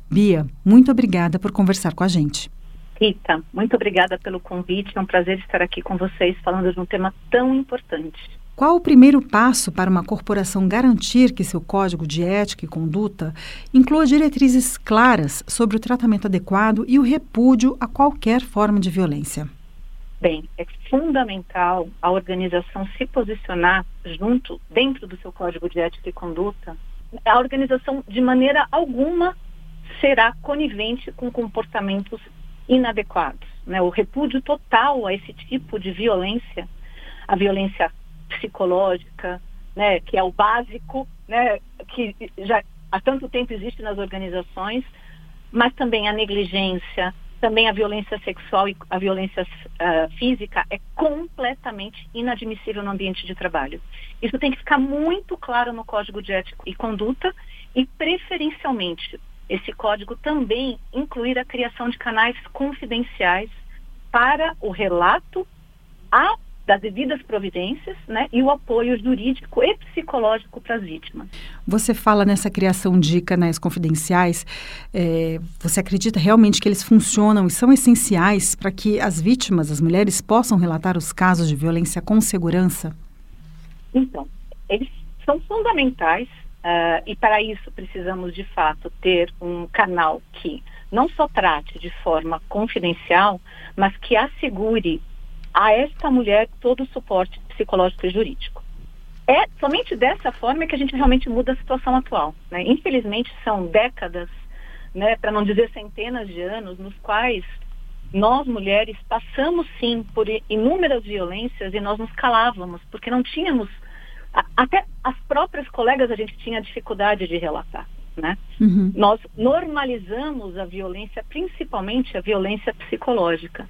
Bia, muito obrigada por conversar com a gente. Rita, muito obrigada pelo convite. É um prazer estar aqui com vocês falando de um tema tão importante. Qual o primeiro passo para uma corporação garantir que seu código de ética e conduta inclua diretrizes claras sobre o tratamento adequado e o repúdio a qualquer forma de violência? Bem, é fundamental a organização se posicionar dentro do seu código de ética e conduta. A organização, de maneira alguma, será conivente com comportamentos inadequados, né? O repúdio total a esse tipo de violência, a violência psicológica, né, que é o básico, né, que já há tanto tempo existe nas organizações, mas também a negligência, também a violência sexual e a violência física é completamente inadmissível no ambiente de trabalho. Isso tem que ficar muito claro no Código de Ética e Conduta e, preferencialmente, esse código também incluir a criação de canais confidenciais para o relato das devidas providências, né, e o apoio jurídico e psicológico para as vítimas. Você fala nessa criação de canais confidenciais, você acredita realmente que eles funcionam e são essenciais para que as vítimas, as mulheres, possam relatar os casos de violência com segurança? Então, eles são fundamentais e para isso precisamos, de fato, ter um canal que não só trate de forma confidencial, mas que assegure a esta mulher todo o suporte psicológico e jurídico. É somente dessa forma que a gente realmente muda a situação atual, né? Infelizmente, são décadas, né, para não dizer centenas de anos, nos quais nós, mulheres, passamos, sim, por inúmeras violências e nós nos calávamos, porque não tínhamos, até as próprias colegas a gente tinha dificuldade de relatar, né? Uhum. Nós normalizamos a violência, principalmente a violência psicológica.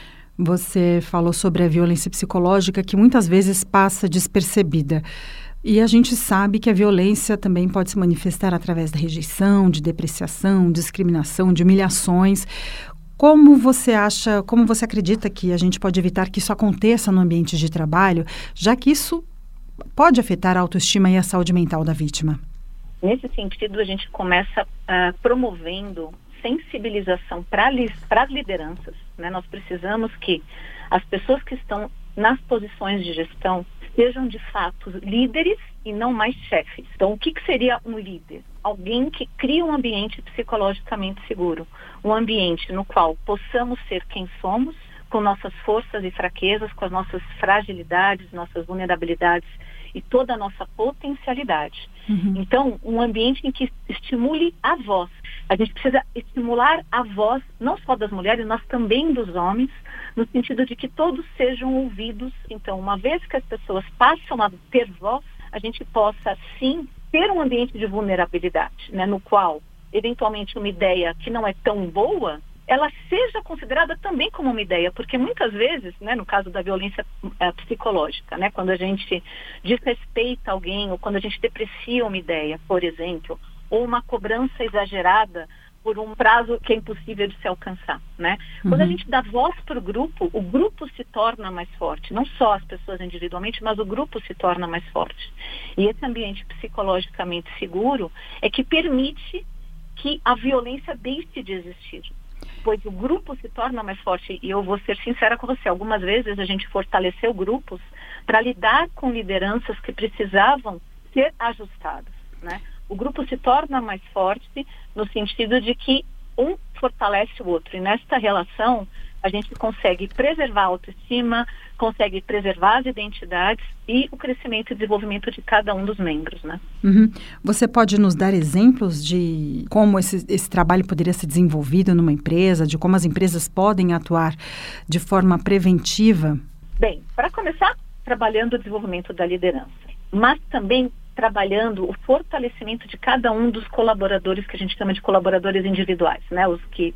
Você falou sobre a violência psicológica que muitas vezes passa despercebida. E a gente sabe que a violência também pode se manifestar através da rejeição, de depreciação, discriminação, de humilhações. Como você acredita que a gente pode evitar que isso aconteça no ambiente de trabalho, já que isso pode afetar a autoestima e a saúde mental da vítima? Nesse sentido, a gente começa promovendo sensibilização para as lideranças, né? Nós precisamos que as pessoas que estão nas posições de gestão sejam de fato líderes e não mais chefes. Então, o que seria um líder? Alguém que cria um ambiente psicologicamente seguro, um ambiente no qual possamos ser quem somos, com nossas forças e fraquezas, com as nossas fragilidades, nossas vulnerabilidades e toda a nossa potencialidade. Uhum. Então, um ambiente em que estimule a voz. A gente precisa estimular a voz, não só das mulheres, mas também dos homens, no sentido de que todos sejam ouvidos. Então, uma vez que as pessoas passam a ter voz, a gente possa, sim, ter um ambiente de vulnerabilidade, né, no qual, eventualmente, uma ideia que não é tão boa, ela seja considerada também como uma ideia, porque muitas vezes, né, no caso da violência psicológica, né, quando a gente desrespeita alguém ou quando a gente deprecia uma ideia, por exemplo, ou uma cobrança exagerada por um prazo que é impossível de se alcançar, né? Quando a gente dá voz para o grupo se torna mais forte, não só as pessoas individualmente, mas o grupo se torna mais forte. E esse ambiente psicologicamente seguro é que permite que a violência deixe de existir, pois o grupo se torna mais forte. E eu vou ser sincera com você, algumas vezes a gente fortaleceu grupos para lidar com lideranças que precisavam ser ajustadas, né? O grupo se torna mais forte no sentido de que um fortalece o outro. E nesta relação, a gente consegue preservar a autoestima, consegue preservar as identidades e o crescimento e desenvolvimento de cada um dos membros, né? Uhum. Você pode nos dar exemplos de como esse trabalho poderia ser desenvolvido numa empresa, de como as empresas podem atuar de forma preventiva? Bem, para começar, trabalhando o desenvolvimento da liderança, mas também trabalhando o fortalecimento de cada um dos colaboradores, que a gente chama de colaboradores individuais, né? Os que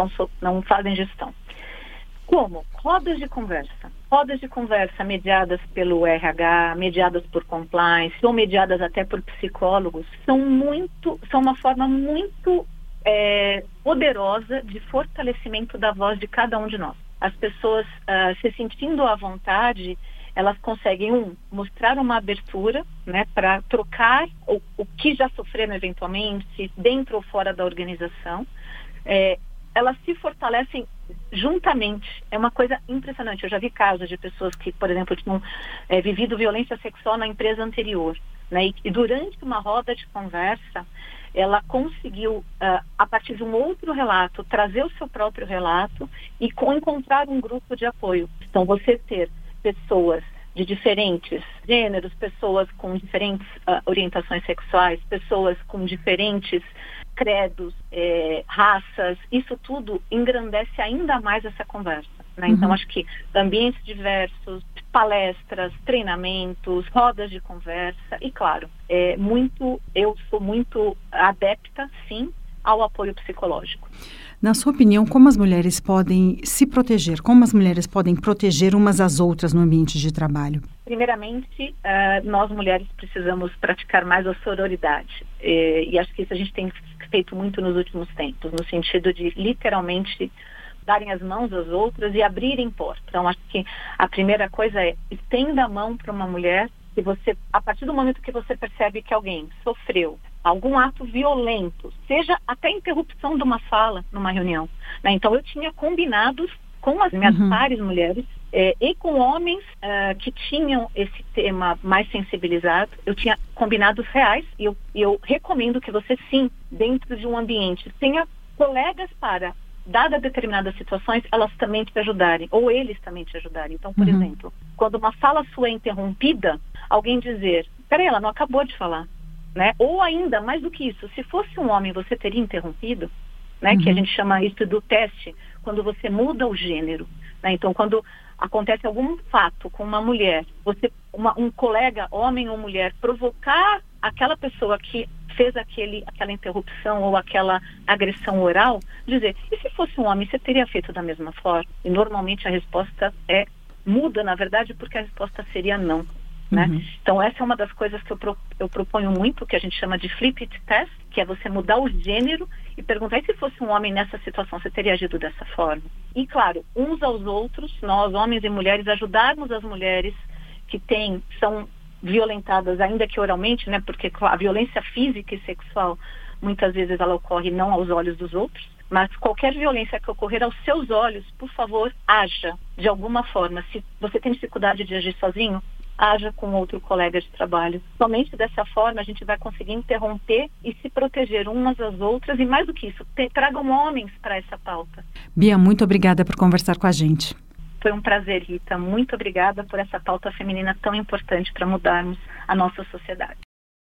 não fazem gestão. Como? Rodas de conversa mediadas pelo RH, mediadas por compliance, ou mediadas até por psicólogos, são uma forma muito poderosa de fortalecimento da voz de cada um de nós. As pessoas se sentindo à vontade, elas conseguem, mostrar uma abertura, né, para trocar o que já sofreram eventualmente, dentro ou fora da organização. Elas se fortalecem juntamente. É uma coisa impressionante. Eu já vi casos de pessoas que, por exemplo, tinham vivido violência sexual na empresa anterior, né, e durante uma roda de conversa, ela conseguiu, a partir de um outro relato, trazer o seu próprio relato e encontrar um grupo de apoio. Então, você ter pessoas de diferentes gêneros, pessoas com diferentes orientações sexuais, pessoas com diferentes credos, raças, isso tudo engrandece ainda mais essa conversa, né? Então, acho que ambientes diversos, palestras, treinamentos, rodas de conversa e, claro, eu sou muito adepta, sim, ao apoio psicológico. Na sua opinião, como as mulheres podem se proteger? Como as mulheres podem proteger umas às outras no ambiente de trabalho? Primeiramente, nós mulheres precisamos praticar mais a sororidade. E acho que isso a gente tem feito muito nos últimos tempos, no sentido de literalmente darem as mãos às outras e abrirem portas. Então, acho que a primeira coisa é estenda a mão para uma mulher que você, a partir do momento que você percebe que alguém sofreu algum ato violento, seja até interrupção de uma fala numa reunião, né? Então, eu tinha combinados com as minhas pares mulheres e com homens que tinham esse tema mais sensibilizado. Eu tinha combinados reais e eu recomendo que você, sim, dentro de um ambiente, tenha colegas para, dadas determinadas situações, elas também te ajudarem, ou eles também te ajudarem. Então, por exemplo, quando uma fala sua é interrompida, alguém dizer, peraí, ela não acabou de falar, né? Ou ainda, mais do que isso, se fosse um homem, você teria interrompido, né? Que a gente chama isso do teste, quando você muda o gênero, né? Então, quando acontece algum fato com uma mulher, um colega, homem ou mulher, provocar aquela pessoa que fez aquela interrupção ou aquela agressão oral, dizer, e se fosse um homem, você teria feito da mesma forma? E normalmente a resposta muda, na verdade, porque a resposta seria não, né? Então, essa é uma das coisas que eu proponho muito, que a gente chama de flip it test, que é você mudar o gênero e perguntar, e se fosse um homem nessa situação, você teria agido dessa forma? E, claro, uns aos outros, nós, homens e mulheres, ajudarmos as mulheres que são violentadas, ainda que oralmente, né? Porque a violência física e sexual, muitas vezes ela ocorre não aos olhos dos outros, mas qualquer violência que ocorrer aos seus olhos, por favor, haja de alguma forma. Se você tem dificuldade de agir sozinho, haja com outro colega de trabalho. Somente dessa forma a gente vai conseguir interromper e se proteger umas às outras, e mais do que isso, tragam homens para essa pauta. Bia, muito obrigada por conversar com a gente. Foi um prazer, Rita. Muito obrigada por essa pauta feminina tão importante para mudarmos a nossa sociedade.